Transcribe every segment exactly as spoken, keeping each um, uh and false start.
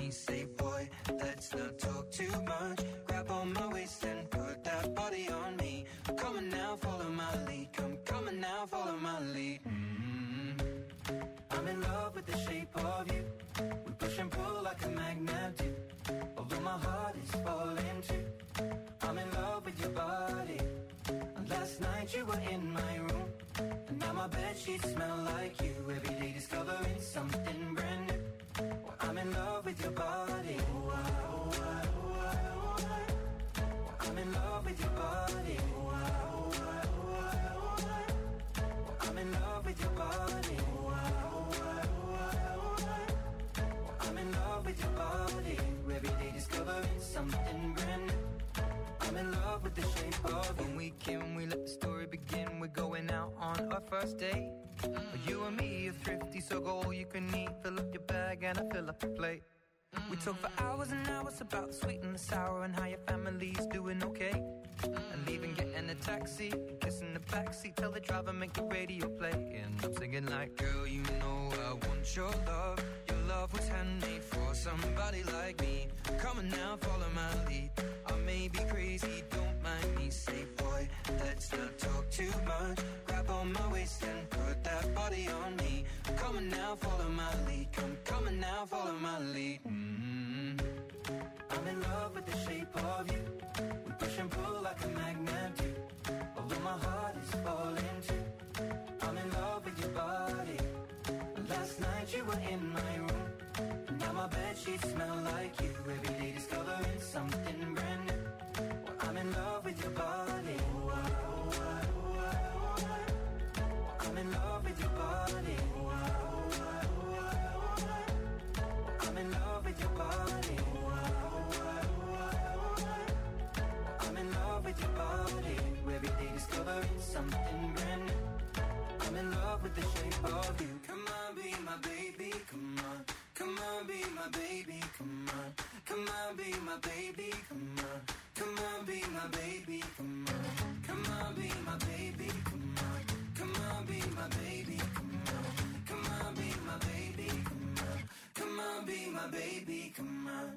me, say boy, let's not talk too much. Grab on my waist and put that body on me. I'm coming now, follow my lead. Come coming now, follow my lead. Mm-hmm. I'm in love with the shape of you. We push and pull like a magnet do. Although my heart is falling too. I'm in love with your body. And last night you were in my room. And now my bedsheets smell like you. Every day discovering something brand new. Well, I'm in love with your body. Oh, I, oh, I, oh, I, oh, I. Well, I'm in love with your body. Oh, I, oh, I, oh, I, oh, I. Well, I'm in love with your body. Oh, I, oh, I, oh, I, oh, I. Well, I'm in love with your body. Every day discovering something brand new. I'm in love with the shape of you. When we came, we let the story begin. We're going out on our first date. Mm. You and me are thrifty, so go all you can eat. Fill up your bag and I fill up the plate. Mm. We talk for hours and hours about the sweet and the sour and how your family's doing okay. Mm. And even getting a taxi, kissing the backseat, tell the driver make the radio play. And I'm singing like, girl, you know I want your love. Your love was handmade for somebody like me. Come on now, follow my lead. I may be crazy, don't mind me. Say, boy, let's not talk too much. Grab on my waist and put that body on me. Come on now, follow my lead. Come, coming now, follow my lead. Mm-hmm. I'm in love with the shape of you. We push and pull like a magnet do. Although my heart is falling too. I'm in love with your body. Last night you were in my room. And now my bedsheets smell like you. Every day discovering something brand new. Well, I'm in love with your body. Oh, I, oh, I, oh, I, oh, I. Well, I'm in love with your body. Oh, I, oh, I, oh, I, oh, I. Well, I'm in love with your body. Oh, I, oh, I, oh, I, oh, I. Well, I'm in love with your body. Every day discovering something brand new. I'm in love with the shape of you. Come on, be my baby, come on. Come on, be my baby, come on. Come on, be my baby, come on. Come on, be my baby, come on. Come on, be my baby, come on. Come on, be my baby, come on. Come on, be my baby, come on. Come on, be my baby, come on.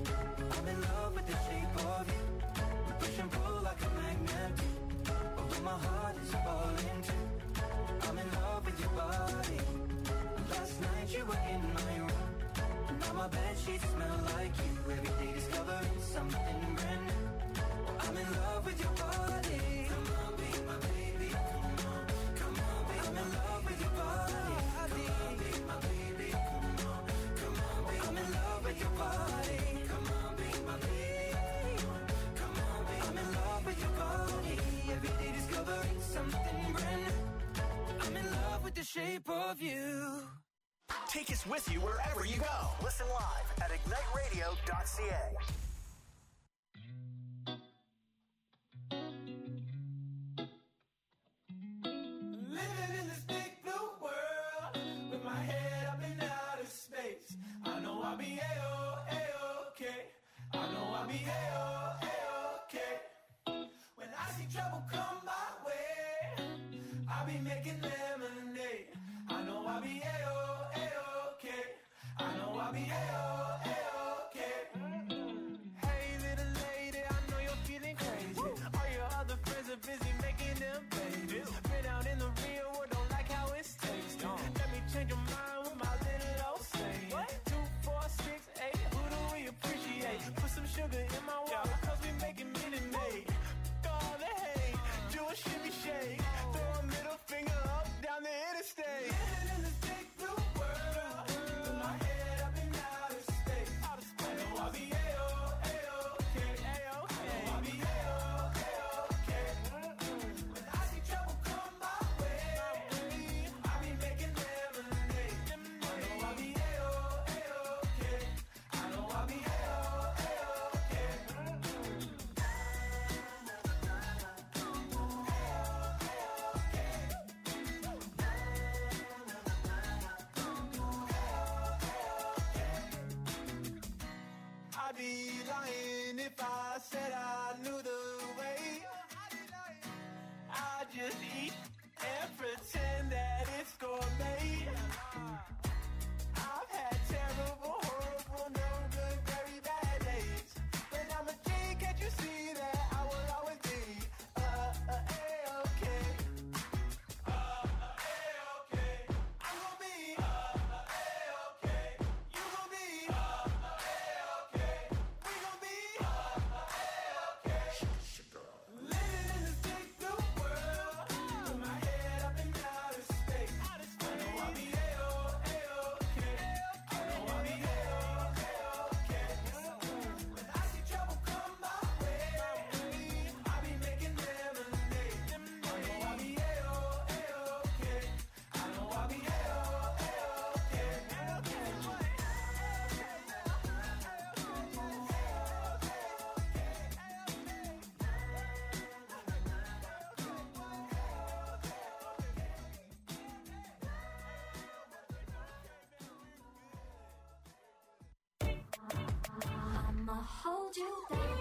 I'm in love with the shape of you. We push and pull like a magnet do. Although my heart is falling too. I'm in love with your body. Last night you were in my room. Now my bedsheets smell like you. Every day discovering something brand new. Well, I'm in love with your body. Come on, be my baby. Come on, come on, be I'm in love with your body. Come on, be my baby. Come on, come on, be I'm in love with your body. Come on, be my baby. Come on, be I'm in love with your body. Every day discovering something brand new. I'm in love with the shape of you. Take us with you wherever you go. Listen live at ignite radio dot c a. Living in this big blue world with my head up in outer space. I know I'll be A-O, A-okay. I know I'll be A-O, A-okay. When I see trouble come my way, I'll be making lemonade. I know I'll be A-O, A-okay. I know I'll be A-O, A-okay. Hey little lady, I know you're feeling crazy. All your other friends are busy making them babies. Been out in the real world, don't like how it's tasting. Let me change your mind with my little old saying. Two, four, six, eight, who do we appreciate? Put some sugar in my water, cause we making Minute Maid. All the hate, do a shimmy shake. Throw a middle finger up down the interstate. Living in this big blue world with my head up in outer space. I know I'll be A-O, A-okay. I know I'll be A-O, A-okay. When I see trouble come my way, I'll be making lemonade. I know I'll be A-O, A-okay. I know I'll be A-O, A-okay. I'd be lying if I said I knew the way. I just eat and pretend that it's gourmet. I've had terrible, horrible, no good hold you down.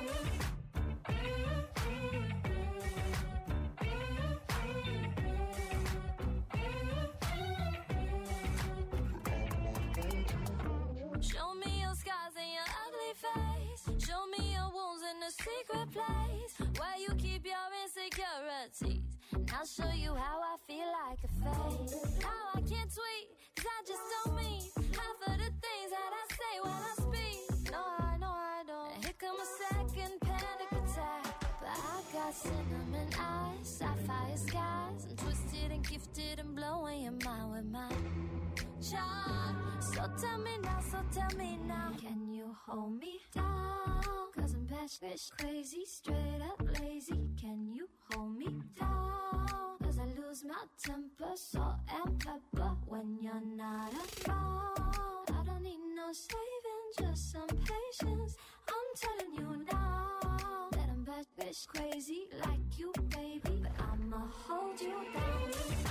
Show me your scars and your ugly face. Show me your wounds in a secret place where you keep your insecurities. And I'll show you how I feel like a fake. How I can't tweet, cause I just don't mean half of the things that I say when I speak. No, I know I don't. And here come a second panic attack. But I got cinnamon eyes, sapphire skies. I'm twisted and gifted and blowing your mind with my charm. So tell me now, so tell me now, can you hold me down? Cause I'm bitch crazy, straight up lazy. Can you hold me down? Cause I lose my temper, salt and pepper when you're not around. I don't need no saving, just some patience. I'm telling you now that I'm bitch crazy like you, baby. But I'ma hold you down.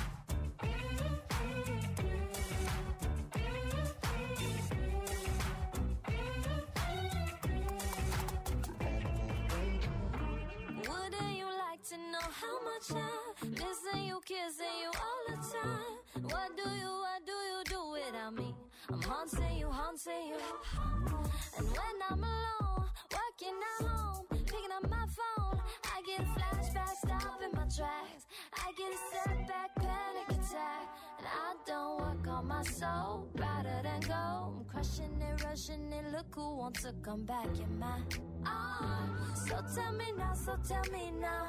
To know how much I missing you, kissing you all the time. What do you, what do you do without me? I'm haunting you, haunting you. And when I'm alone, working at home, picking up my phone, I get a flashback, stopping my tracks. I get a setback, panic attack. And I don't work on my soul, rather than go. I'm crushing it, rushing it, look who wants to come back in my arms. So tell me now, so tell me now,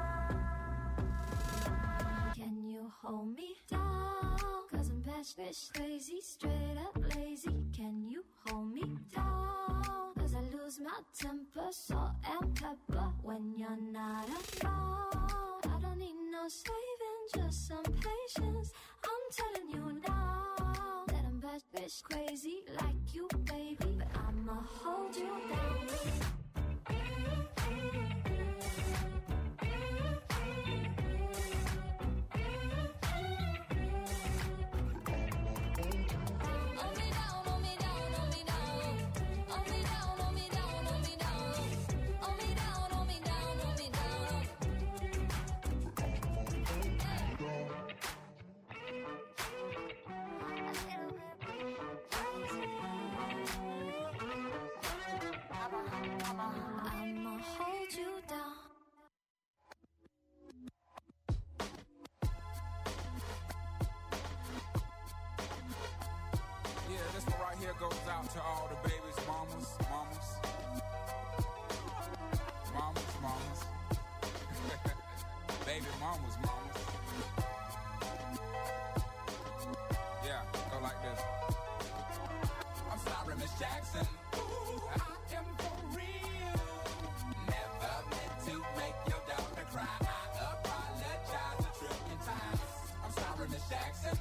can you hold me down? Cause I'm bitch crazy, straight up lazy. Can you hold me down? Cause I lose my temper, salt and pepper when you're not around. I don't need no saving, just some patience. I'm telling you now that I'm bitch crazy like you, baby. But I'ma hold you down. Here goes out to all the babies, mamas, mamas, mamas, mamas, baby mamas, mamas. Yeah, go like this. I'm sorry, Miss Jackson. Ooh, I am for real. Never meant to make your daughter cry. I apologize a trillion times. I'm sorry, Miss Jackson.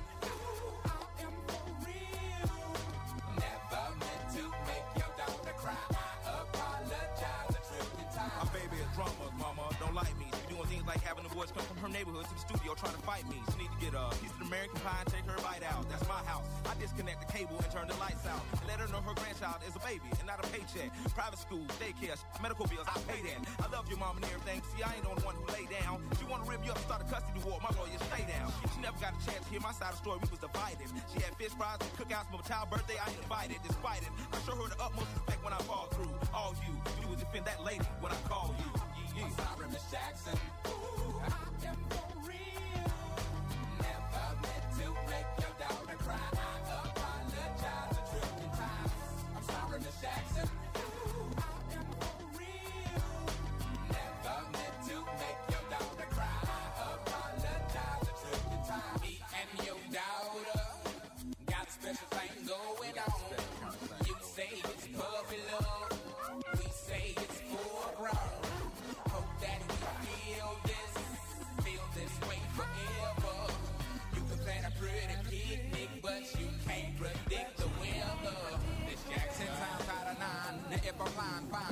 Drama, mama, don't like me. She doing things like having the boys come from her neighborhood to the studio trying to fight me. She need to get a piece of American pie and take her bite out. That's my house. I disconnect the cable and turn the lights out. And let her know her grandchild is a baby and not a paycheck. Private school, daycare, medical bills, I pay that. I love your mom and everything. See, I ain't the only one who lay down. She wanna rip you up and start a custody war. My lawyer, stay down. She never got a chance to hear my side of the story. We was divided. She had fish fries and cookouts for my child's birthday. I ain't invited. Despite it, I show her the utmost respect when I fall through. All you, you would defend that lady when I call you. I'm sorry, Miss Jackson. Ooh, I am for real. Never meant to make your daughter cry. I apologize a trillion times. I'm sorry, Miss Jackson. Ooh, I am for real. Never meant to make your daughter cry. I apologize a trillion times. Me and your daughter got a special thing going on. You say it's puppy love. We say it's full grown. That we feel this, feel this way forever. You can plan a pretty picnic, but you can't predict the weather. This Jackson times out of nine. Now if I'm lying, fine. The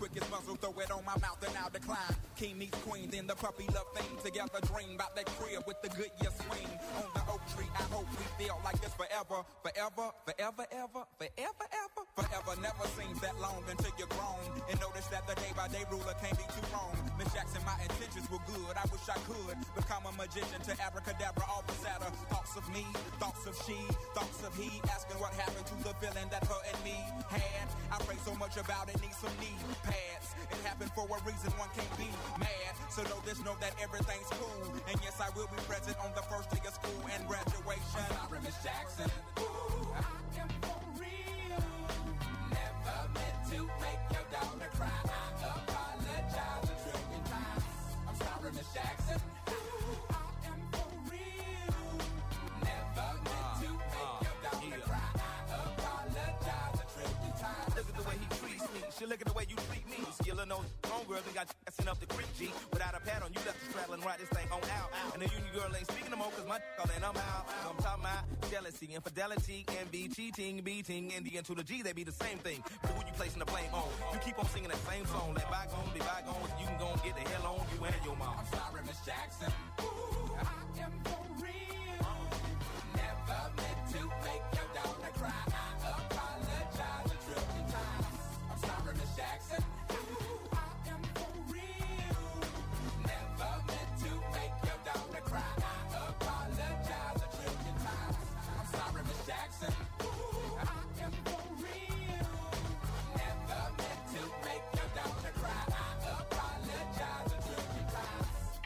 quick as muzzle, throw it on my mouth and I'll decline. King meets queen, then the puppy love thing. Together dream about that crib with the good year swing. On the oak tree, I hope we feel like this forever. Forever, forever, ever, forever, ever. Forever never seems that long until you're grown. And notice that the day by day ruler can't be too wrong. Miss Jackson, my intentions were good. I wish I could become a magician to abracadabra, all the sadder. Thoughts of me, thoughts of she, thoughts of he. Asking what happened to the feeling that her and me had. I pray so much about it, need some knee pads. It happened for a reason, one can't be mad. So know this, know that everything's cool. And yes, I will be present on the first day of school and graduation. I'm sorry, Miss Jackson. Ooh, I am for real. Never meant to make your daughter cry. I apologize a trillion times. I'm sorry, Miss Jackson. Ooh, I am for real. Never meant to make your daughter cry. I apologize a trillion times. Look at the way he treats me. She look at the way you treat me. Skillin' those homegirls and got you assin' up the creek, G. Without a pad on, you left the straddle and ride this thing on out. And the union girl ain't speaking no more, cause my all and I'm out. I'm talking about jealousy, infidelity, envy, cheating, beating, and the N to the G, they be the same thing. But who you placing the blame on? You keep on singing that same song. Let bygones be bygones. You can go and get the hell on you and your mom. I'm sorry, Miss Jackson. Ooh, I am for real. Never meant to make your daughter cry. I apologize a trillion times. I'm sorry, Miss Jackson. Ooh, I am for real. Never meant to make your daughter cry. I apologize a trillion times. I'm sorry, Miss Jackson. Ooh, I am for real. Never meant to make your daughter cry. I apologize a trillion times.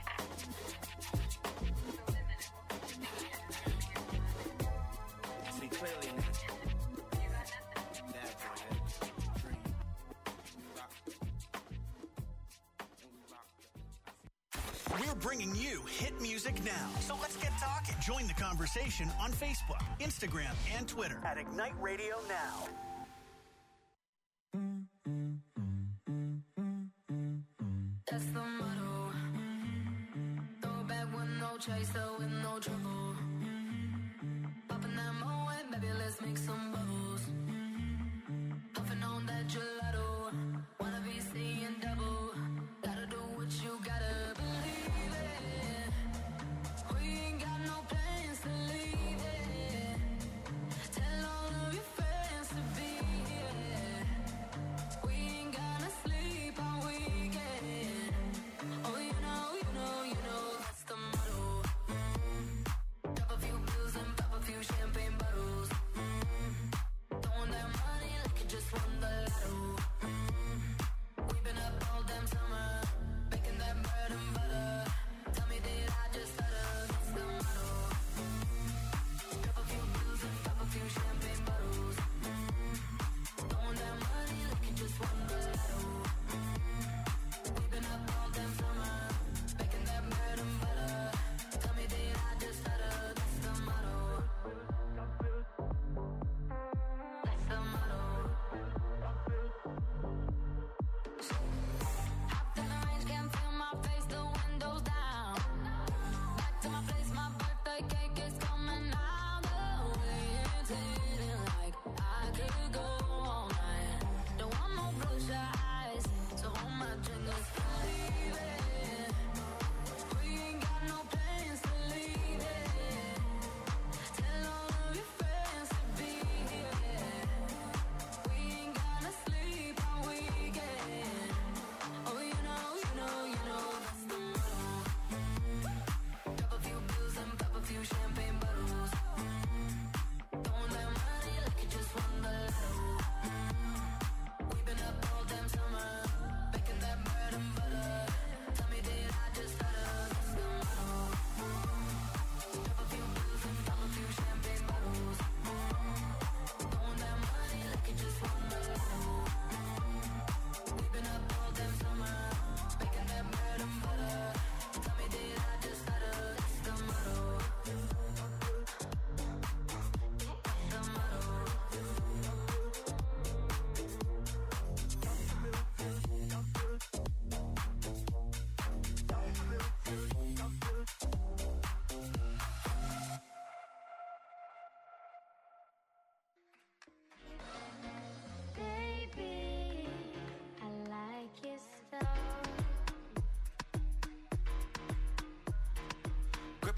See clearly now. That's right. Dream. We're bringing you hit music now. So let's get talking. Join the conversation on Facebook, Instagram, and Twitter at Ignite Radio Now. That's the motto. Throw it back with no chaser, with no trouble. Popping that Moet, baby, let's make some bubbles. Puffing on that gelato. Wanna be seeing double. Gotta do what you gotta believe it. We ain't got no plans to leave it. Tell all of your friends to be here. We ain't gonna sleep all weekend. Oh, you know, you know, you know that's the motto. Mm. Drop a few pills and pop a few champagne bottles. Mm.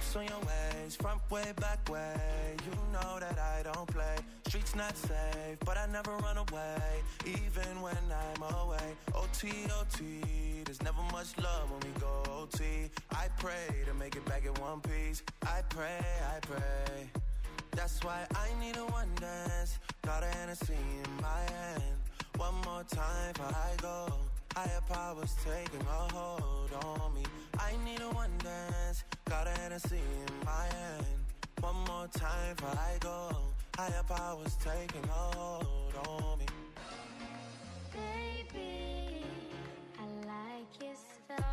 Tricks on your ways, front way, back way. You know that I don't play. Streets not safe, but I never run away, even when I'm away. O T, O T, there's never much love when we go O T. I pray to make it back in one piece. I pray, I pray. That's why I need a one dance. Got a Hennessy in my hand. One more time before I go. Higher powers taking a hold on me. I need a one dance. Got a Hennessy in my hand. One more time before I go. Higher powers taking a hold on me. Baby, I like your stuff.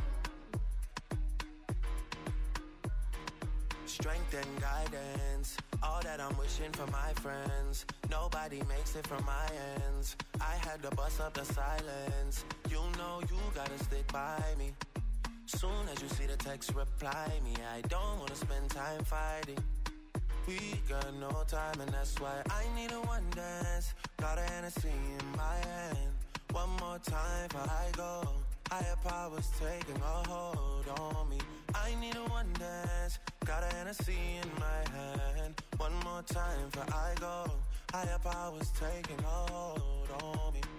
Strength and guidance, all that I'm wishing for my friends. Nobody makes it from my ends. I had to bust up the silence. You know you gotta stick by me. Soon as you see the text, reply me. I don't wanna spend time fighting. We got no time and that's why I need a one dance. Got a Hennessy in my hand. One more time before I go. Higher powers taking a hold on me. I need a one dance. Got a Hennessy in my hand. One more time before I go. Higher powers taking a hold on me.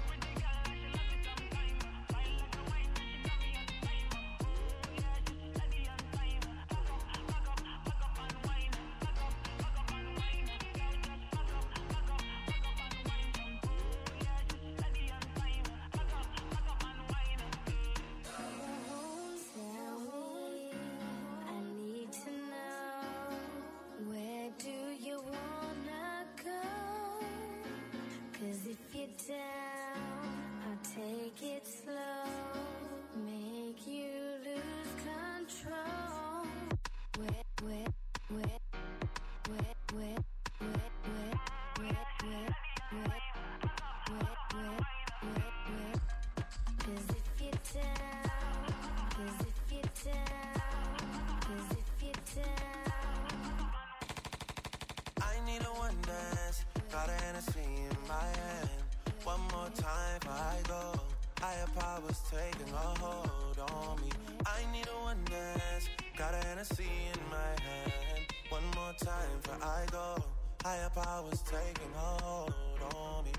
Down, I'll take it slow, make you lose control. Wet, wet, wet, wet, wet, wet, wet, wet, wet, wet, wet, wet, wet, wet. 'Cause if you're down, 'cause if you're down, 'cause if you're down. I need a one dance, got a Hennessy in my hand. One more time before I go. Higher powers taking a hold on me. I need a one dance. Got a Hennessy in my hand. One more time before I go. Higher powers taking a hold on me.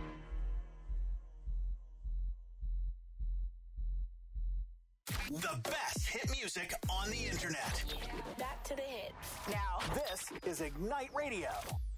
The best hit music on the internet. Back to the hits. Now, this is Ignite Radio.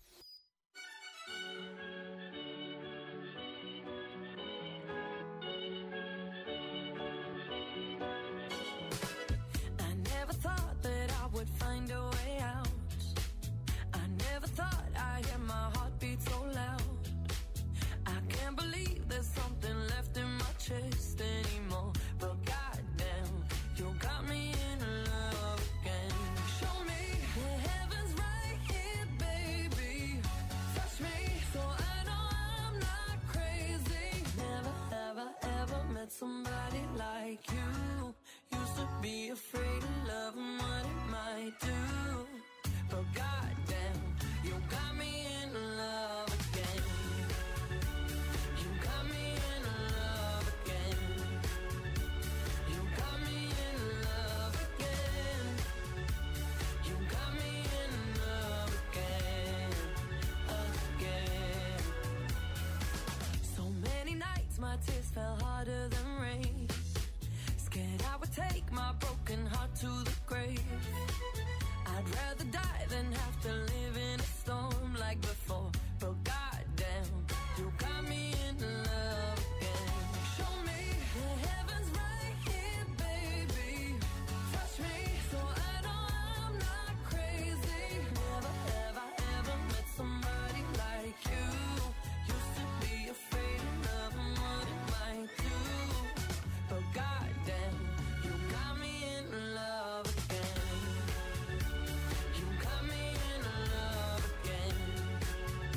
Find a way out. I never thought I'd hear my heartbeat so loud. I can't believe there's something left in my chest anymore. But goddamn, you got me in love again. Show me the heavens right here, baby. Touch me so I know I'm not crazy. Never, ever, ever met somebody like you. Used to be afraid of love and what it might do. But goddamn, you got me in love again. You got me in love again. You got me in love again. You got me in love again, again. So many nights my tears fell harder than rain. Scared I would take my broken heart to the grave. I'd rather die than have to live in a storm like before. But goddamn, you got me in love again. Show me the heavens right here, baby. Touch me so I know I'm not crazy. Never, ever, ever met somebody like you. Used to be afraid of love and what it might do. But goddamn, you got me in love again. You got me in love again.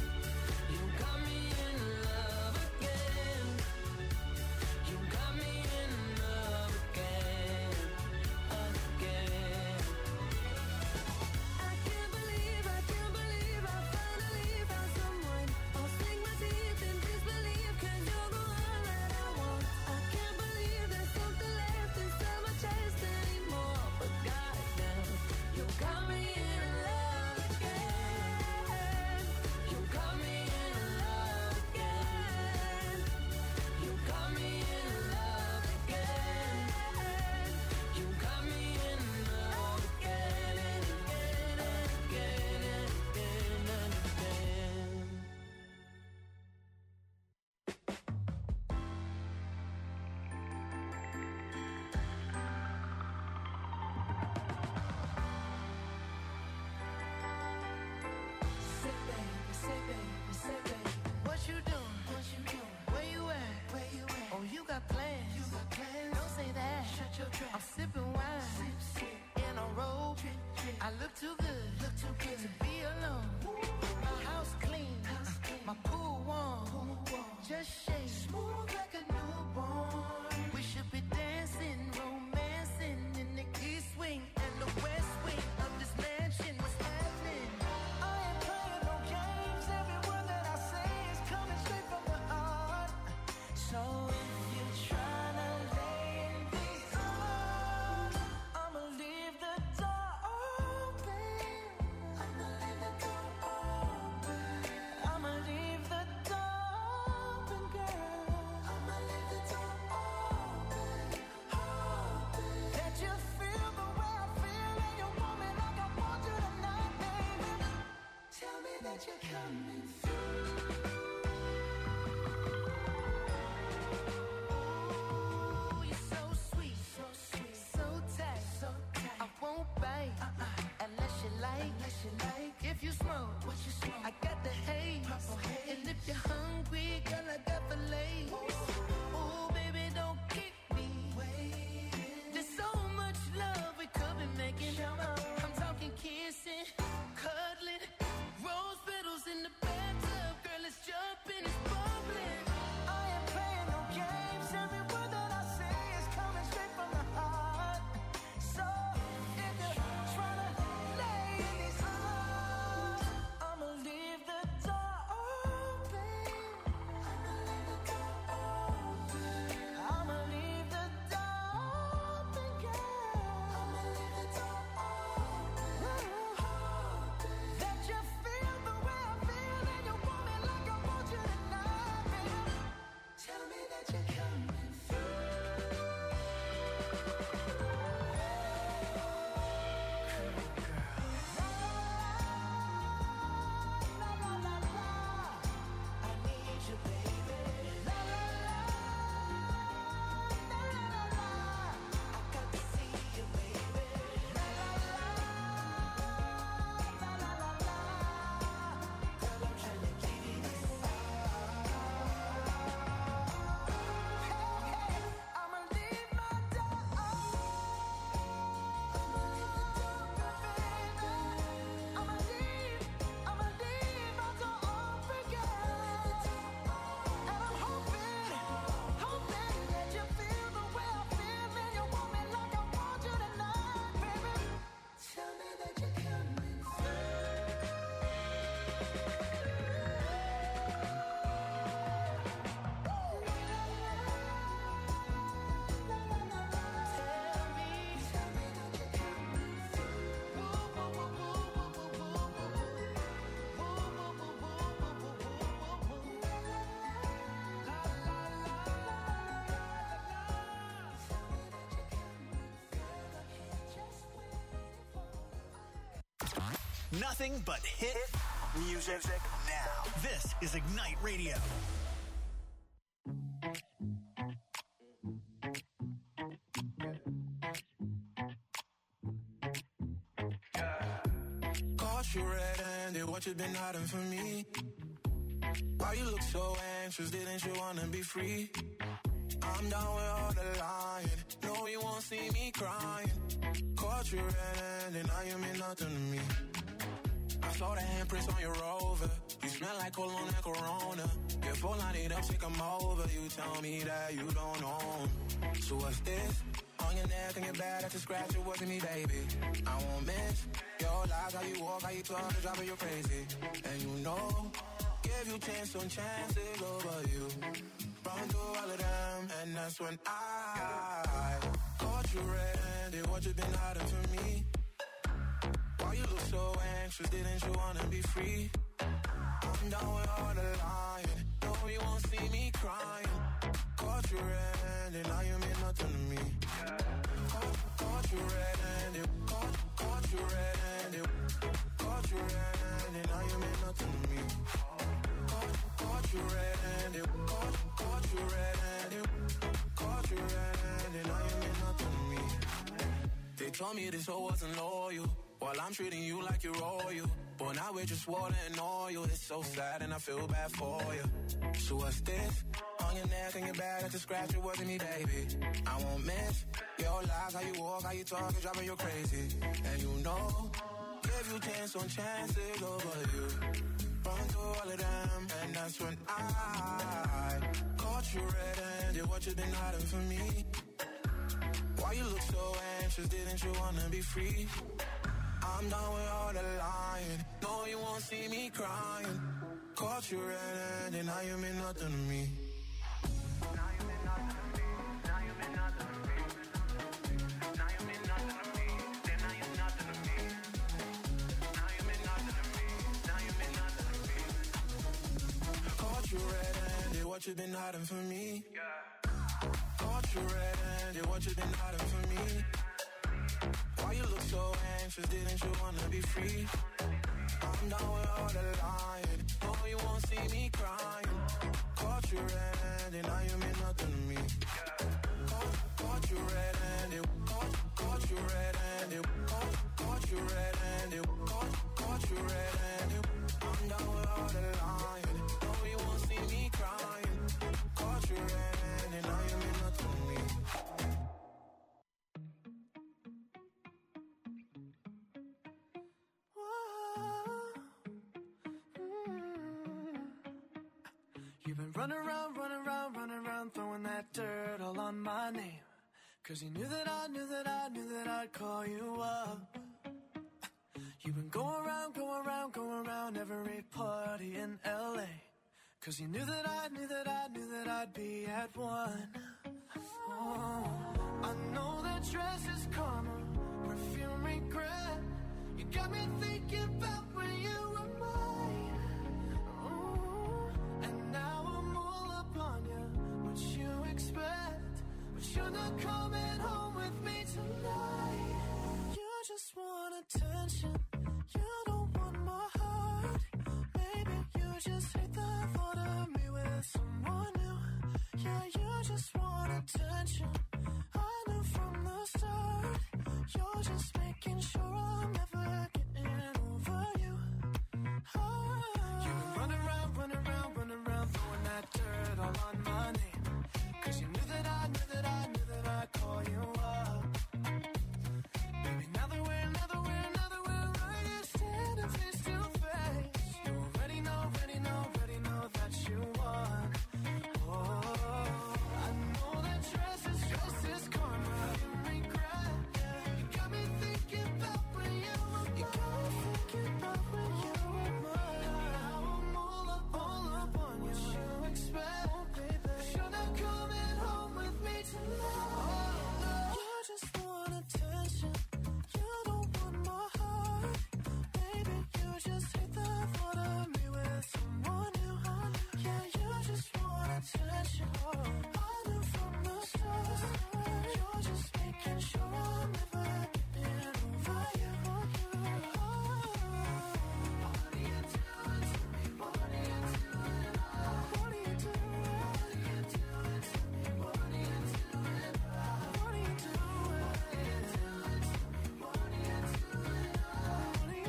a shame. Smooth like a newborn. We should be dancing, romancing in the east wing and the west wing of this mansion. What's happening? I ain't playing no games. Every word that I say is coming straight from the heart. So if you're trying to lay in these arms, I'ma leave the door open. I'ma leave the door open. I'ma leave the door open, girl. I'ma leave the door open, open. That you feel the way I feel and you want me like I want you tonight, baby. Tell me that you're coming through. You're so sweet, so sweet, so tight, so tight. I won't bite uh-uh. unless you like, unless you like. If you smoke, what you smoke? I got the haze. Purple haze. And if you're hungry, girl, I got the lace. Ooh, baby, don't keep me waiting. There's so much love we could be making. I'm talking kissing, cuddling, rose petals in the bathtub. Girl, it's jumping, it's bubbling. I ain't playing no games. Every word that I say is coming straight from the heart. So if you're trying to lay in these arms, I'ma leave the door open. I'ma leave the door open. I'ma leave the door open, girl. I'ma leave the door open, open. That you feel the way I feel and you want me like I want you tonight, baby. Tell me that you're coming through. La la la la, I need you, baby. La la la, la la la la, I got to see you, baby. La la la, la la la la, girl, I'm trying to give you this. Hey, hey, I'ma leave my door open. I'ma leave the door open, baby. I'ma leave, I'ma leave my door open, girl. And I'm hoping, hoping that you feel the way I feel and you want me like I want you tonight, baby. Tell me that you're coming Nothing but hit music now. This is Ignite Radio. Caught you red-handed, what you been hiding from me? Why you look so anxious, didn't you wanna be free? I'm down with all the lying, no you won't see me crying. Caught you red-handed, now you mean nothing to me. I saw the handprints on your Rover, you smell like cologne and Corona. Your phone line it up, take 'em over, you tell me that you don't know 'em. So what's this? On your neck and your back, that's a scratch, it wasn't me, baby. I won't miss your lies, how you walk, how you talk, the driving you crazy. And you know, give you chance on chances over you. Run through all of them, and that's when I caught you red-handed, what you been hiding from me? Why you look so anxious, didn't you wanna be free? I'm down with all the lying, no you won't see me crying. Caught you red-handed, now you mean nothing to me. Caught, caught you red-handed, caught, caught you red-handed, caught you red-handed, now you mean nothing to me. Caught, caught you red-handed, caught, caught you red-handed, caught you red-handed, now you mean nothing to me. They told me this hoe wasn't loyal, while I'm treating you like you're royal. But now we're just water and oil. It's so sad and I feel bad for you. So what's this? On your neck and your back, that's a scratch, it wasn't me, baby. I won't miss your lies, how you walk, how you talk, it's driving you crazy. And you know, give you chance on chances over you. run through all of them, and that's when I caught you red-handed. What you been hiding from me? Why you look so anxious? Didn't you wanna be free? I'm done with all the lying. No, you won't see me crying. Caught you red-handed, now you mean nothing to me. Now you mean nothing to me. Now you mean nothing to me. Now you mean nothing to me. Then now you're nothing to me. Now you mean nothing to me. Now you mean nothing to me. Caught you red-handed, what you been hiding from me? Caught you red-handed, what you been hiding from me? Why you look so anxious? Didn't you wanna be free? I'm done with all the lying. No, you won't see me crying. Caught you red-handed, now you mean nothing to me. Caught, caught you red-handed, caught, caught you red-handed, caught, caught you red-handed, caught, caught you red-handed. I'm done with all the lying. No, you won't see me crying. Caught you red-handed, now you mean nothing to me. You've been running around, running around, running around, throwing that dirt all on my name. Cause you knew that I knew that I knew that I'd call you up. You've been going around, going around, going around every party in L A. Cause you knew that I knew that I knew that I'd be at one. Oh, I know that dress is karma, perfume regret. You got me thinking about when you were mine. Oh, and now I'm all up on you. What you expect? But you're not coming home with me tonight. You just want attention. You don't want my heart. Maybe you just hate the thought of me with someone new. Yeah, you just want attention. I knew from the start. You're just making sure I'm never getting over you. Oh. You've been running around, running around, running around, throwing that dirt all on my name. Cause you knew that I knew that I knew that I'd call you up. Baby, now that we're, now that we're, now that we're right here standing face to face, you already know, already know, already know that you won. Oh, I know that dress is, dress is karma, you regret. You got me thinking about when you were mine. You got me thinking about when you were mine. Now I'm all up, all up on you. What you expect? Oh, baby, you're not coming home with me tonight. You just want attention. You don't want my heart. Baby, you just hate the thought of me with someone new. Yeah, you just want attention. I knew from the start. You're just making sure I'm never getting over you. What are you doing to me? What are you doing? What are you doing? What are you doing to me? What are you doing? What are you doing? What are you doing to me? What are you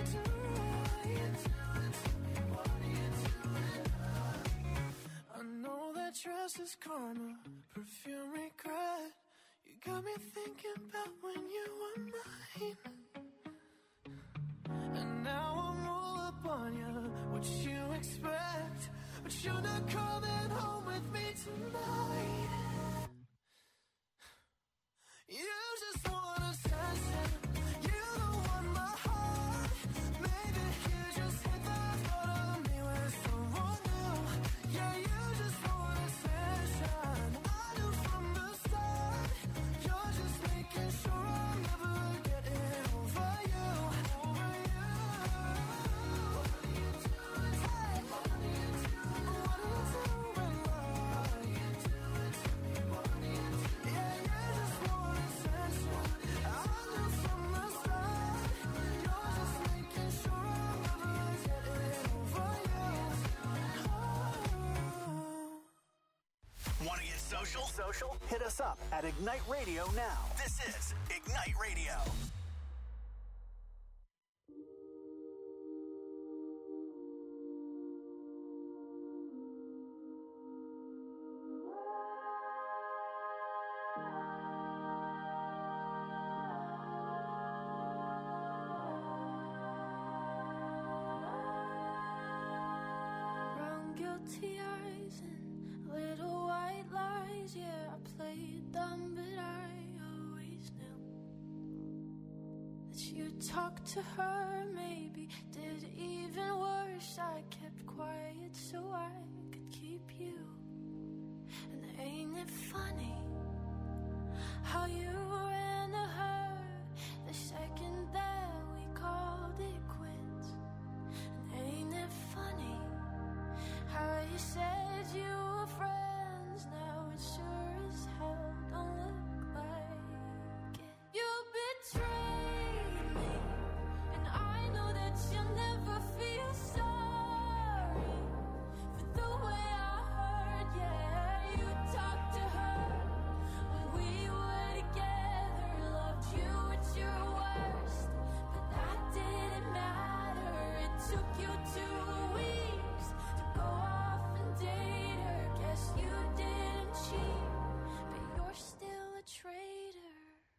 doing? What are you doing? I know that dress is karma, perfume regret. You got me thinking about when you were mine. And now I'm all up on you. What you expect? But you're not coming home with me tonight. You just want attention. You don't want my heart. Maybe you just hate the thought of me with someone new. Yeah, you just want attention. I knew from the start. You're just making sure I'm never getting over you. Over you. What are you doing? Hey, what are you doing? What are you doing? What are you doing to me? What are you doing? Yeah, you just want attention. I knew from the start. You're just making sure I'm never getting over you. Oh. Want to get social? Social? Hit us up at Ignite Radio now. This is Ignite Radio. empty eyes and little white lies. Yeah, I played dumb, but I always knew that you'd talk to her, maybe did even worse. I kept quiet so I could keep you. And ain't it funny how you ran to her the second that we called it quits? And ain't it funny how you said you were friends? Now it sure as hell don't look like it. You betrayed me, and I know that you'll never feel sorry for the way I hurt. Yeah, you talked to her when we were together, loved you at your worst, but that didn't matter. It took you two weeks to go off and date her. Guess you didn't cheat, but you're still a traitor.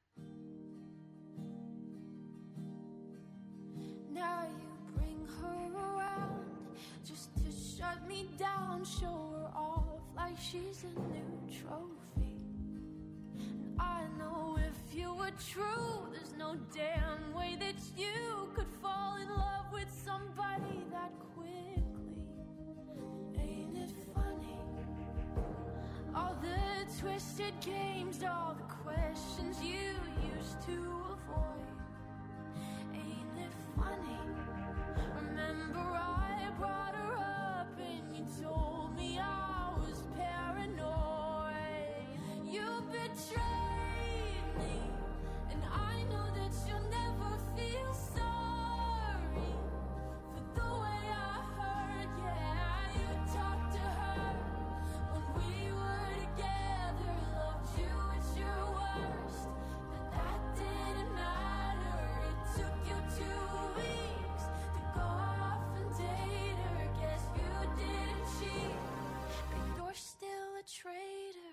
Now you bring her around just to shut me down, show her off like she's a new trophy. And I know if you were true, there's no damn way that you could fall in love with somebody that quickly. Ain't it funny? All the twisted games, all the questions you used to avoid. Ain't it funny? Remember I brought her up and you told me I was paranoid. You betrayed me, and I know that you'll never feel sorry for the way I hurt. Yeah, you talked to her when we were together, loved you at your worst, but that didn't matter. It took you two weeks to go off and date her. Guess you didn't cheat, but you're still a traitor.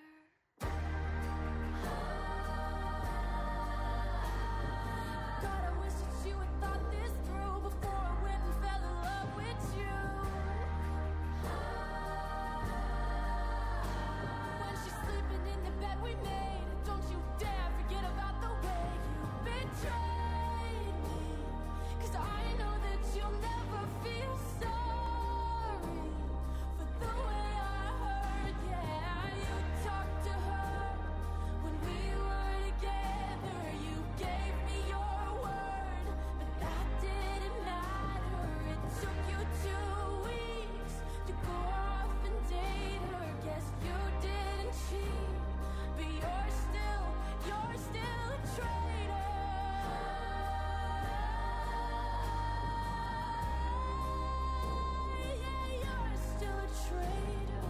God, I wish that you had thought this through before I went and fell in love with you. When she's sleeping in the bed we made, don't you dare forget about the way you betrayed me. 'Cause I know that you'll never feel sorry for the way I hurt. Yeah, you talked to her when we were together. You gave me your word, but that didn't matter. It took you two weeks to go off and date her. Guess you didn't cheat, but you're still, you're still a traitor. Yeah, you're still a traitor.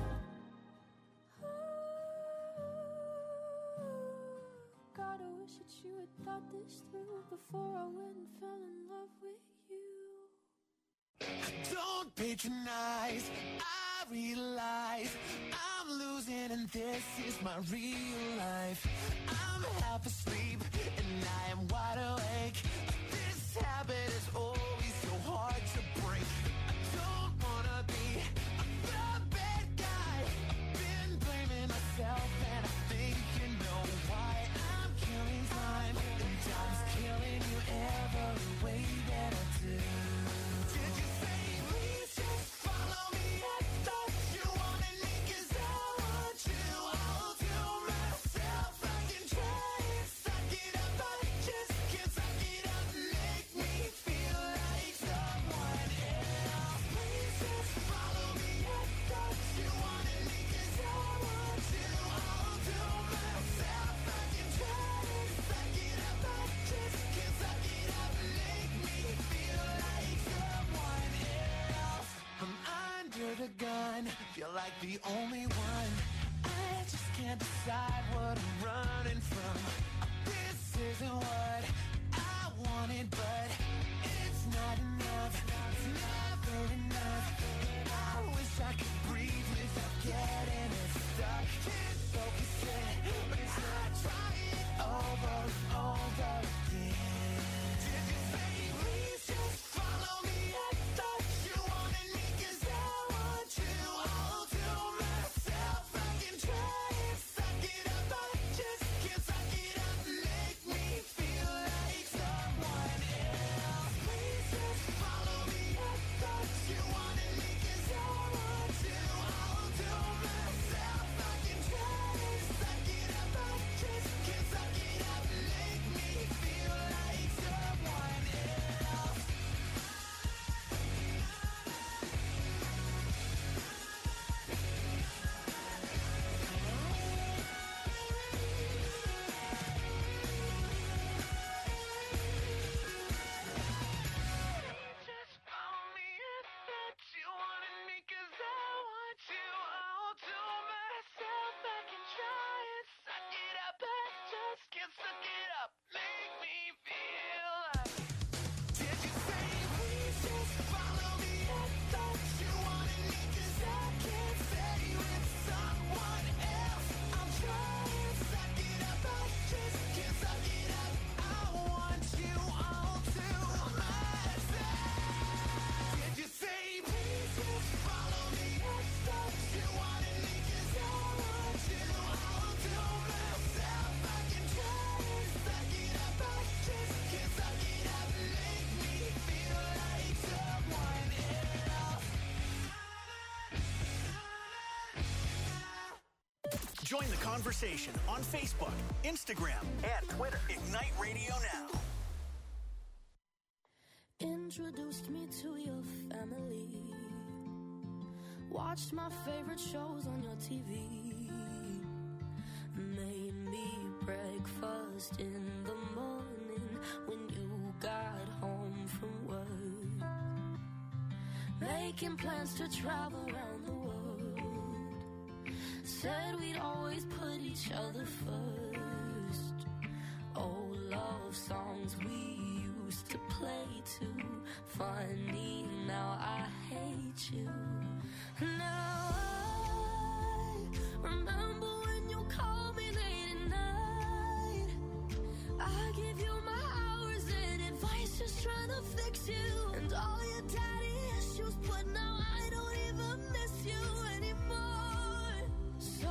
God, I wish that you had thought this through before I went and fell in love with you. Don't patronize, I realize I'm losing and this is my real life. I'm half asleep and I am wide awake. This habit is always so hard to break. I don't wanna be the bad guy. I've been blaming myself and I think you know why. I'm killing time and time's killing you every way that I do. Did you say please just follow me? I thought you wanted me 'cause I want you. I'll do myself. I can try and suck it up. I just can't suck it up. Make me feel like someone else. Please just follow me. I thought you wanted me 'cause I want you. I'll do myself. I can try and suck it up. I just can't suck it up. Make me feel like someone else. I'm under the gun, feel like the only one. I just can't decide what I'm running from. This isn't what I wanted, but it's not enough. It's never enough. I wish I could breathe without getting it stuck. Can't focus it, but I try it over and over again. Did you say please just follow me? I thought you wanted me 'cause I want you. Join the conversation on Facebook, Instagram, and Twitter. Ignite Radio Now. Introduced me to your family. Watched my favorite shows on your T V. Made me breakfast in the morning when you got home from work. Making plans to travel around the world. Said we'd always put each other first. Old love songs we used to play too. Funny, now I hate you. Now I remember when you called me late at night. I give you my hours and advice, just trying to fix you. And all your daddy issues, but now I don't even miss you anymore. So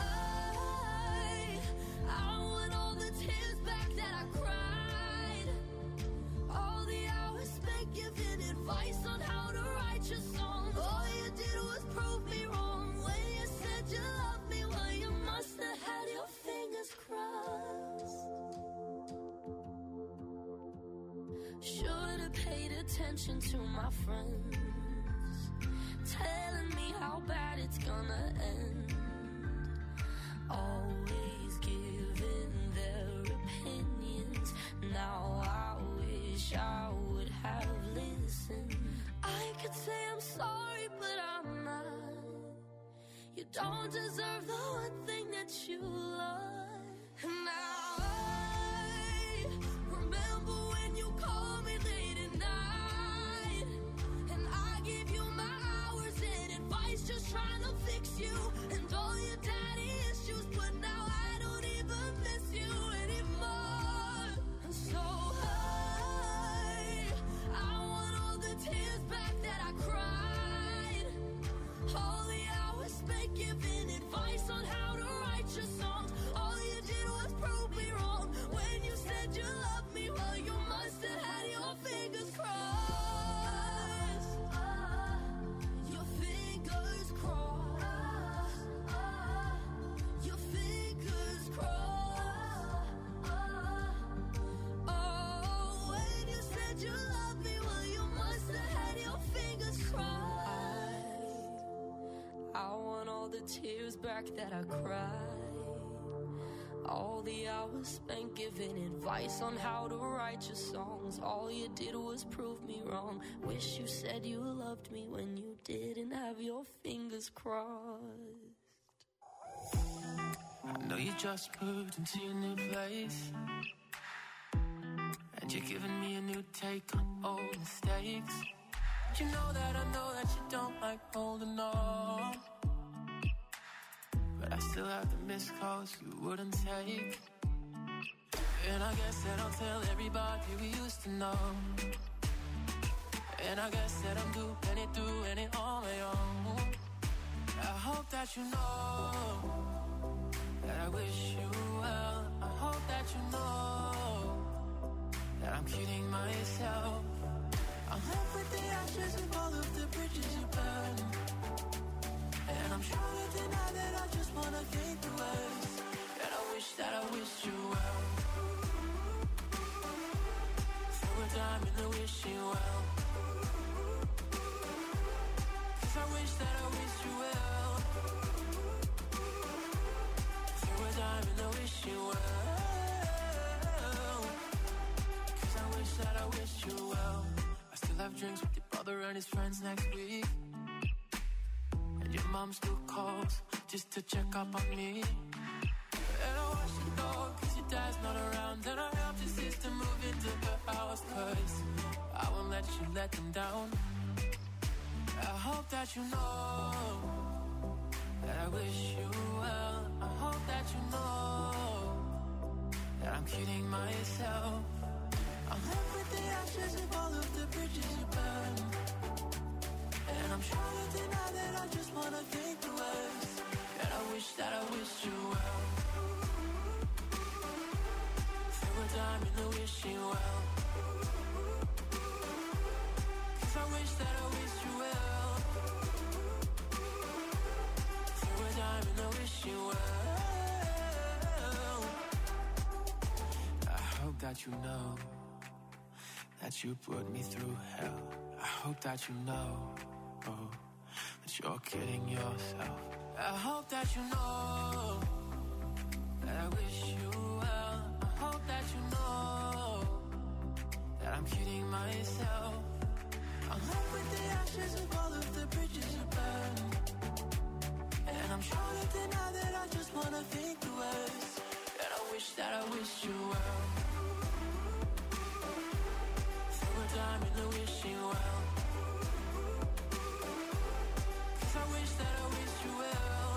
I, I want all the tears back that I cried. All the hours spent giving advice on how to write your songs. All you did was prove me wrong. When you said you loved me, well, you must have had your fingers crossed. Should have paid attention to my friends, telling me how bad it's gonna end. Always giving their opinions. Now I wish I would have listened. I could say I'm sorry, but I'm not. You don't deserve the one thing that you love. And now I remember when you called me late at night. And I gave you my hours and advice, just trying to fix you. And all your daddy issues, but now I don't even miss you anymore. And so I, I want all the tears back that I cried. All the hours spent giving advice on how to write your songs. All you did was prove me wrong. When you said you loved me, well, you must have had your fingers crossed. Your fingers crossed. Your fingers crossed. Oh, when you said you loved me, well, you must have had your fingers crossed. I want all the tears back that I cried. All the hours spent giving advice on how to write your songs. All you did was prove me wrong. Wish you said you loved me when you didn't have your fingers crossed. I know you just moved into your new place, and you're giving me a new take on old mistakes. But you know that I know that you don't like holding on. But I still have the missed calls you wouldn't take. And I guess that I'll tell everybody we used to know. And I guess that I'm doing it, doing it on my own. I hope that you know that I wish you well. I hope that you know that I'm kidding myself. I'm left with the ashes of all of the bridges you burned. And I'm sure you deny that I just wanna think the worst. And I wish that I wished you well. Throw a dime in the wishing well. Cause I wish that I wished you well. Throw a dime in the wishing well. Cause I wish that I wished you well. I still have drinks with your brother and his friends next week. And your mom still calls just to check up on me. And I watch you go cause your dad's not around. And I helped your sister move into her house cause I won't let you let them down. I hope that you know that I wish you well. I hope that you know that I'm kidding myself. I'm left with the ashes of all of the bridges you burned. And I'm sure you deny that I just wanna think the worst. And I wish that I wished you well. Throw a dime in the wishing well. Cause I wish that I wished you well. Throw a dime in the wishing well. that you know that you put me through hell. I hope that you know, oh, that you're kidding yourself. I hope that you know that I wish you well. I hope that you know that I'm kidding myself. I hope with the ashes of all of the bridges are burned, and I'm sure that they know that I just wanna think the worst. That I wish that I wish you well. Throw a dime in the wishing well. 'Cause I wish that I wish you well.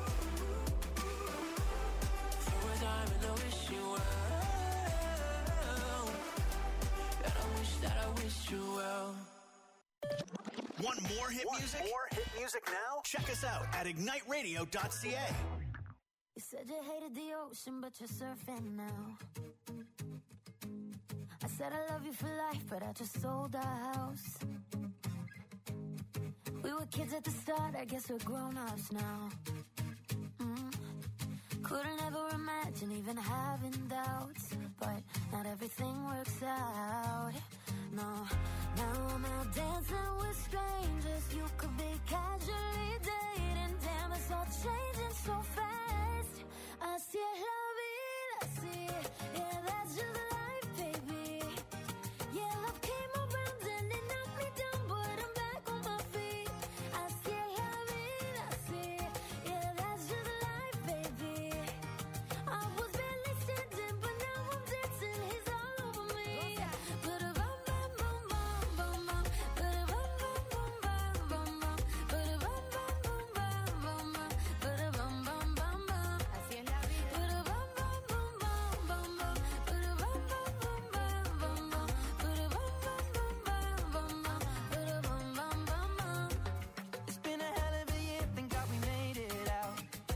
Throw a dime in the wishing well. That I wish that I wish you well. Want more hit Want music? more hit music now? Check us out at ignite radio dot c a. You said you hated the ocean, but you're surfing now. I said I love you for life, but I just sold our house. We were kids at the start, I guess we're grown-ups now. Mm. Couldn't ever imagine even having doubts, but not everything works out. No, now I'm out dancing with strangers. You could be casually dating. Damn, it's all changing so fast. Así es la vida, así. Yeah, that's just life, baby. Yeah, love came around and it knocked me down, but I'm back on my feet. Así es la vida, así. Yeah, that's just life, baby. I was barely standing, but now I'm dancing. He's all over me. But a bum bum bum bum bum bum. But a bum bum bum bum bum bum. But a bum bum bum bum bum bum. But a bum bum bum bum. Así es la vida. But a bum bum bum bum bum bum. But a bum bum bum bum bum bum. But a bum bum bum bum bum bum. But a bum bum bum bum. It's been a hell of a year, thank God we made it out.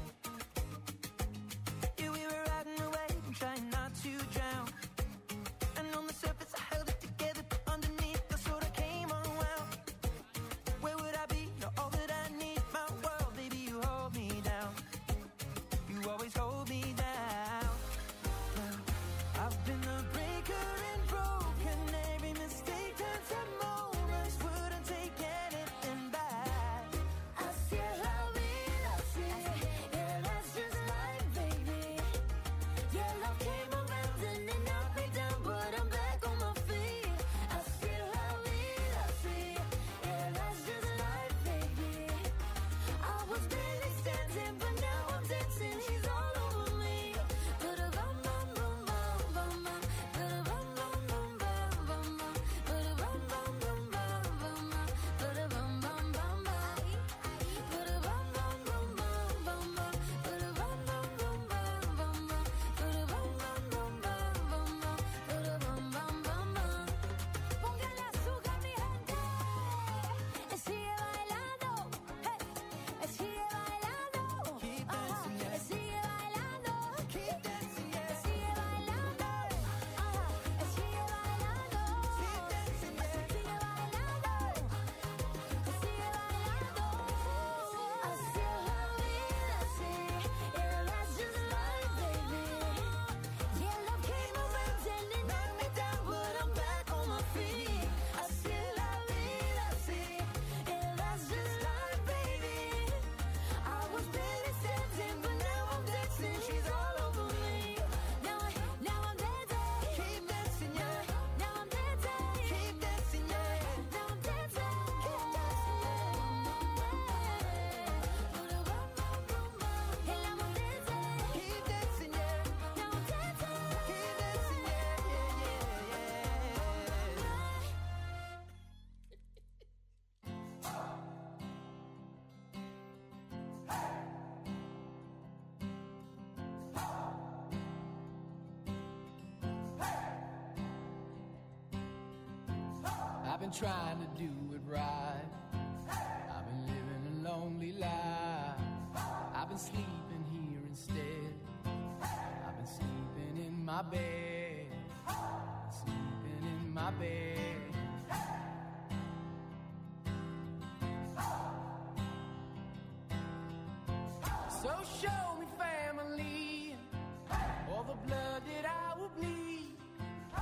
Yeah, we were riding away and trying not to drown. And on the surface I held it together, but underneath I sort of came unwound. Where would I be? You're all that I need, my world, baby, you hold me down. You always hold me down. Now, I've been the breaker and broken. Every mistake turns to moments. Wouldn't take anything back. Así es la vida, así. Yeah, that's just life, baby. Yeah, love came around and it knocked me down, but I'm back on my feet. Así es la vida, así. Yeah, that's just life, baby. I was barely standing, but now I'm dancing. He's all over me. But a bum bum bum bum bum bum. But a bum bum bum bum bum bum. But a bum bum bum bum bum bum. But a bum bum bum bum. But a bum bum bum bum bum bum. But a bum bum bum bum bum bum. But a bum bum bum bum bum bum. But a bum bum bum bum. Póngale azúcar, mi gente. Y sigue bailando. Hey. Y sigue bailando. Keep Ajá. dancing, yeah. Y sigue bailando. Keep dancing, yeah. Y sigue bailando. Ajá. Y sigue bailando. Keep dancing, yeah. Sigue bailando. Y sigue bailando. Así es la vida, así. Yeah, that's just life, baby. Yeah, love came around and it knocked me down, but I'm back on my feet. Así es la vida, así. Yeah, that's just life, baby. I was barely standing, but now I'm dancing. She's all over me. Now I, now I'm dancing. Keep dancing, yeah. Now I'm dancing. Keep dancing, yeah. Now I'm dancing. Keep dancing. Put a bum bum bum bum. And now I'm dancing. Keep dancing, yeah. Now I'm dancing. Keep dancing, yeah, yeah, yeah, I've been trying to do it right. I've been living a lonely life. I've been sleeping here instead. I've been sleeping in my bed. Sleeping in my bed. So show me family, all the blood that I will bleed.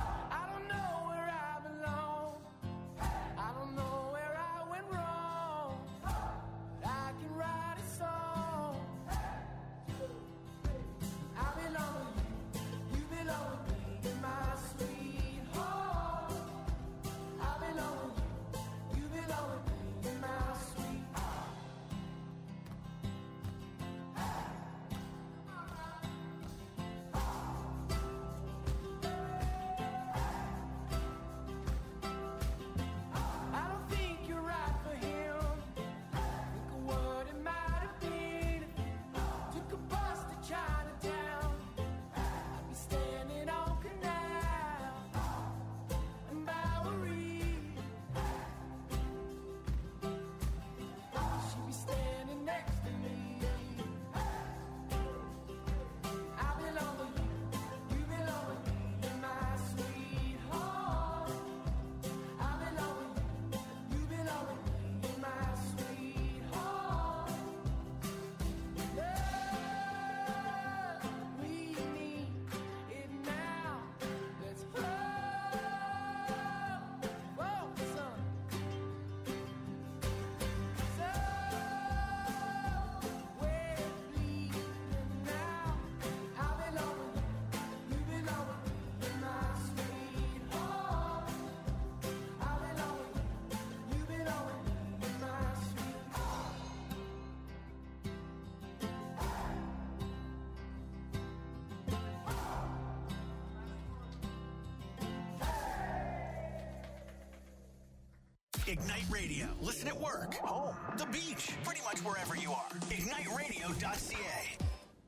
Ignite Radio. Listen at work, home, the beach, pretty much wherever you are. ignite radio dot c a.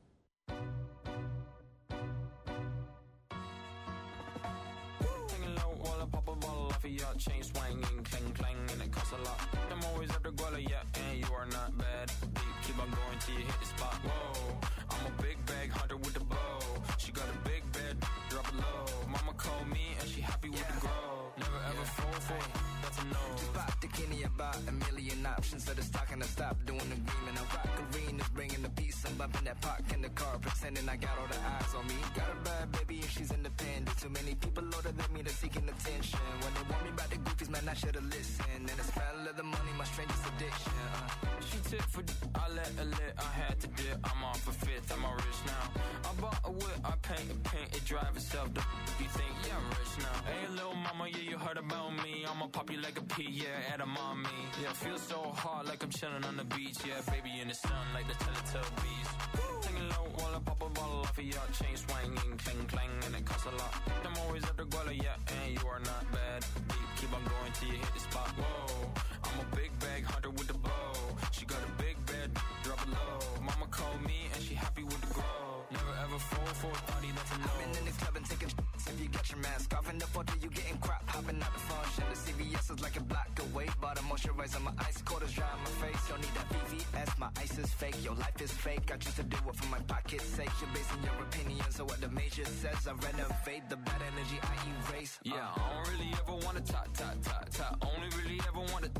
While I pop a bottle off of your chain swinging, clang clang, and it costs a lot. I'm always at the guala, yeah, and you are not bad. Deep, keep on going till you hit the spot. Whoa, I'm a big bag hunter with the bow. She got a big bed, drop it low. Mama called me and she happy with yeah. the grow. Never ever yeah. fall for it, that's a no. Just pop the Kenny about a million options. So the stock and I stop doing the green. And I rock arenas, bringing the peace. I'm bumping that park in the car, pretending I got all the eyes on me. Got a bad baby and she's independent. Too many people older than me, they're seeking attention. When they want me about the goofies, man, I should've listened. And the smell of the money, my strangest addiction. Uh. She tip for d- I let her lit, I had to dip. I'm off a fifth, I'm all rich now. I bought a whip, I paint it, paint it, drive itself. The f- you think, yeah, I'm rich now. Hey, little mama, yeah, you heard about me. I'ma pop you like a pea, yeah, at a mommy. Yeah, feel so hot like I'm chilling on the beach. Yeah, baby in the sun like the Teletubbies. Singing low while I pop a bottle off of your chain swinging, clang clang, and it costs a lot. I'm always at the guala, yeah, and you are not bad. Deep, keep on going till you hit the spot. Whoa, I'm a big bag hunter with the bow. She got a big bed, drop it low. Mama called me and she happy with the grow. Never ever fall for a thotty, that's a no. I've been in the club and taking sh- if you get your mask off. In the photo you getting crap, hopping out the function. The C V S is like a block away. Bought a moisturizer, my ice quarters dry on my face. Don't need that V V S, my ice is fake. Your life is fake, I choose to do it for my pocket's sake. You're basing your opinions on what the major says. I renovate the bad energy I erase. Yeah, uh. I don't really ever wanna talk, talk, talk, talk. Only really ever wanna.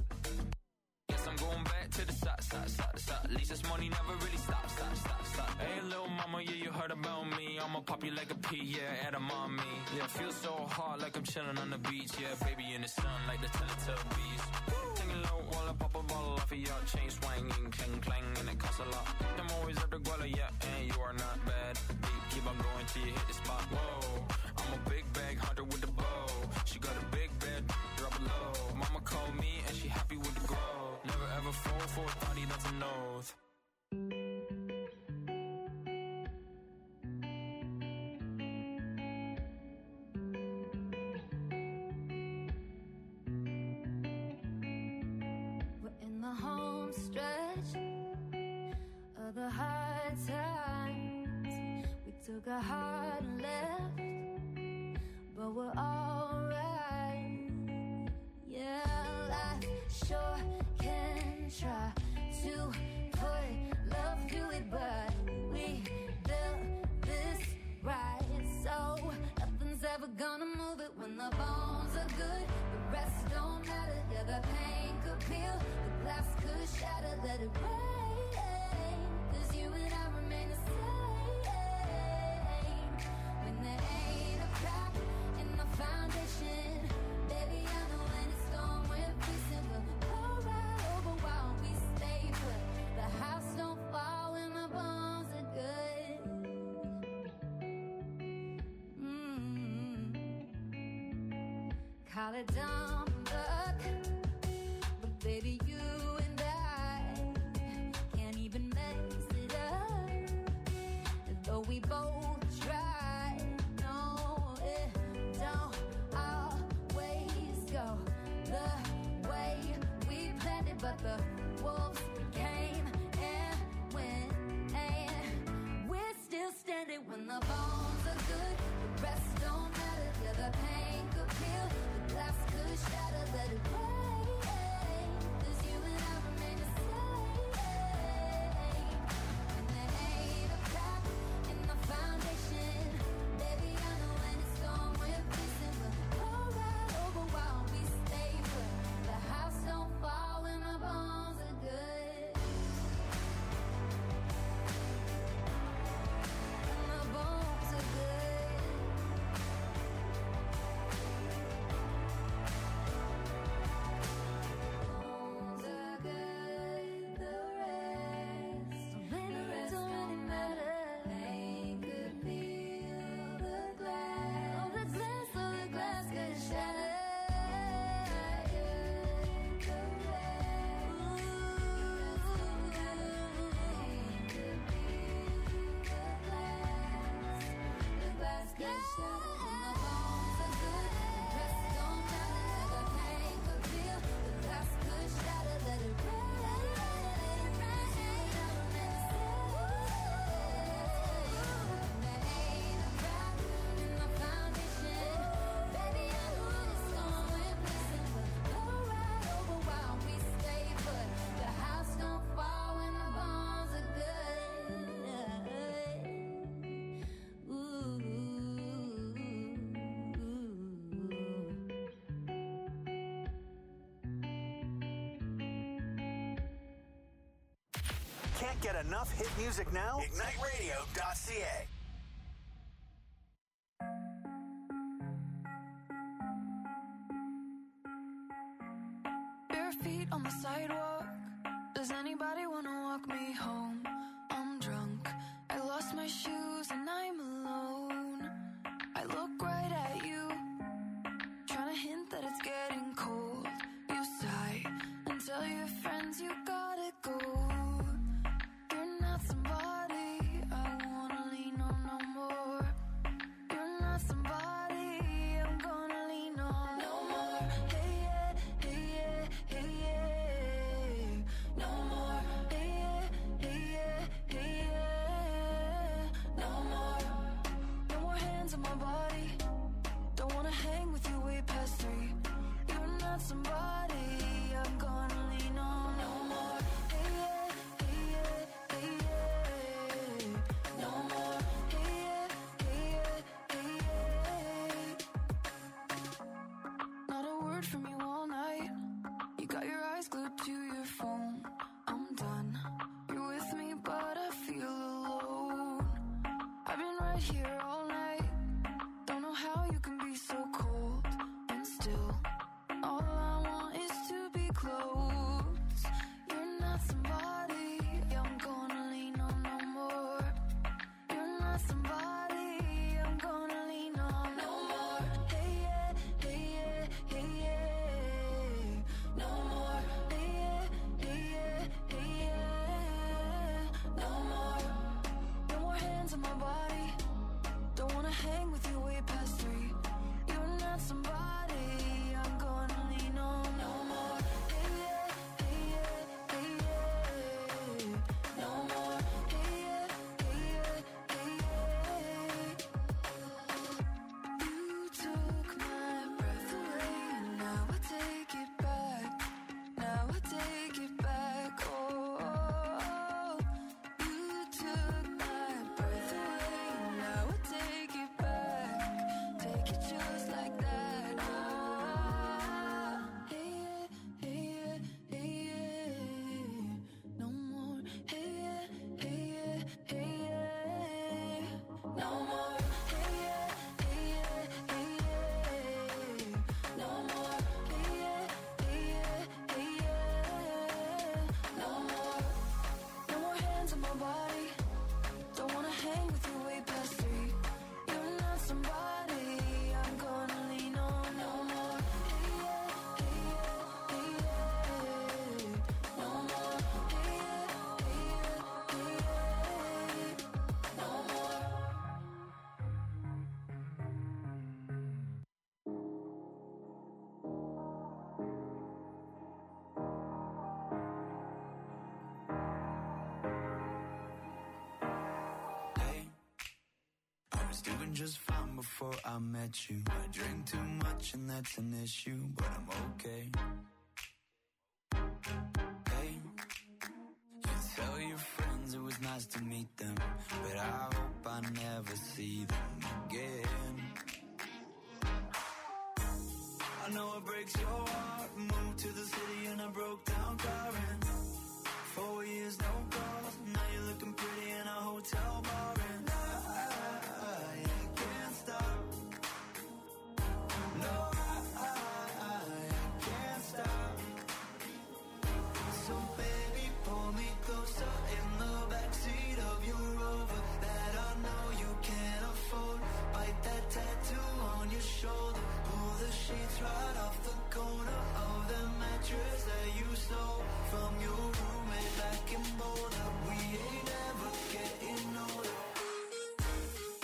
Guess I'm going back to the side, side, side, side. At least this money never really stops, stop, stop, stop. Hey, little mama, yeah, you heard about me. I'ma pop you like a pea, yeah, at a mommy. Yeah, feel so hot like I'm chilling on the beach. Yeah, baby in the sun like the Teletubbies. Singing low while I pop a bottle off of your chain swinging, clang clang, and it costs a lot. I'm always at the guala, yeah, and you are not bad. Deep, keep on going till you hit the spot. Whoa, I'm a big bag hunter with the bow. She got a big bed, drop it low. Mama called me and she happy with the grow. Never ever fall for a thotty, that's a nose. We're in the home stretch of the hard times. We took a hard left, but we're alright. Yeah, life sure can try to put love to it, but we built this right, so nothing's ever gonna move it. When the bones are good, the rest don't matter. Yeah, the pain could peel, the glass could shatter. Let it rain, 'cause you and I remain the same. When there ain't a crack in the foundation, baby, I know when it's gone, we're facing. We'll go right over while we stay put. The house don't fall when the bones are good. Mm-hmm. Call it dumb luck, but baby, you and I can't even mess it up. Though we both try, no, it don't always go the way we planned it, but the wolves came and went, and we're still standing. When the bones are good, the rest don't matter. Yeah, the pain could peel, the glass could shatter. Let it rain, 'cause you and I remain the same. When there ain't a crack in the foundation, baby, I know when it's gone, we're facing. We'll go right over while we stay put. The house don't fall when the bones are good. When the bones are good. Can't get enough hit music now? ignite radio dot c a. Bare feet on the sidewalk. Does anybody wanna walk me home? I'm drunk. I lost my shoes and I'm alone. I look right at you, trying to hint that it's getting cold. You sigh and tell your friends you gotta go. You're not somebody I wanna lean on no more. You're not somebody I'm gonna lean on no more. Hey yeah, hey yeah, hey yeah. No more. Hey yeah, hey yeah, hey yeah. No more. No more hands on my body. Don't wanna hang with you way past three. You're not somebody I'm gonna lean on no more. Hey yeah, hey yeah, hey yeah. No more. Hey yeah, hey yeah, hey yeah. Not a word from you all night. You got your eyes glued to your phone. I'm done. You're with me, but I feel alone. I've been right here all night. Don't know how you can be so cold and still. All I want is to be close. You're not somebody I'm gonna lean on no more. You're not somebody I'm gonna lean on no more. Hey yeah, hey yeah, hey yeah. No more. Hey yeah, hey yeah, hey yeah. No more. No more hands on my body. Don't wanna hang with you way past three. You're not somebody I'm gonna lean on no more. Hey yeah, hey yeah, hey yeah. No more. Hey yeah, hey yeah, hey yeah. You took my breath away, and now I take it back. Now I take it back. Oh, you took my breath away, and now I take it back. Take it just like that. Ah, hey yeah, hey yeah, hey yeah. No more. Hey yeah, hey yeah, hey yeah. No more. Hey yeah, hey yeah, hey yeah. No more. Hey yeah, hey yeah, hey yeah. No more. No more hands on my body. Don't wanna hang with you way past three. You're not somebody I'm gonna lean on no more. Hey yeah, hey yeah, hey yeah. No more. Hey yeah, hey yeah, hey yeah. No more. Hey, I was doing just fine before I met you. I drink too much and that's an issue, but I'm okay. Hey, you tell your friends it was nice to meet them, but I hope I never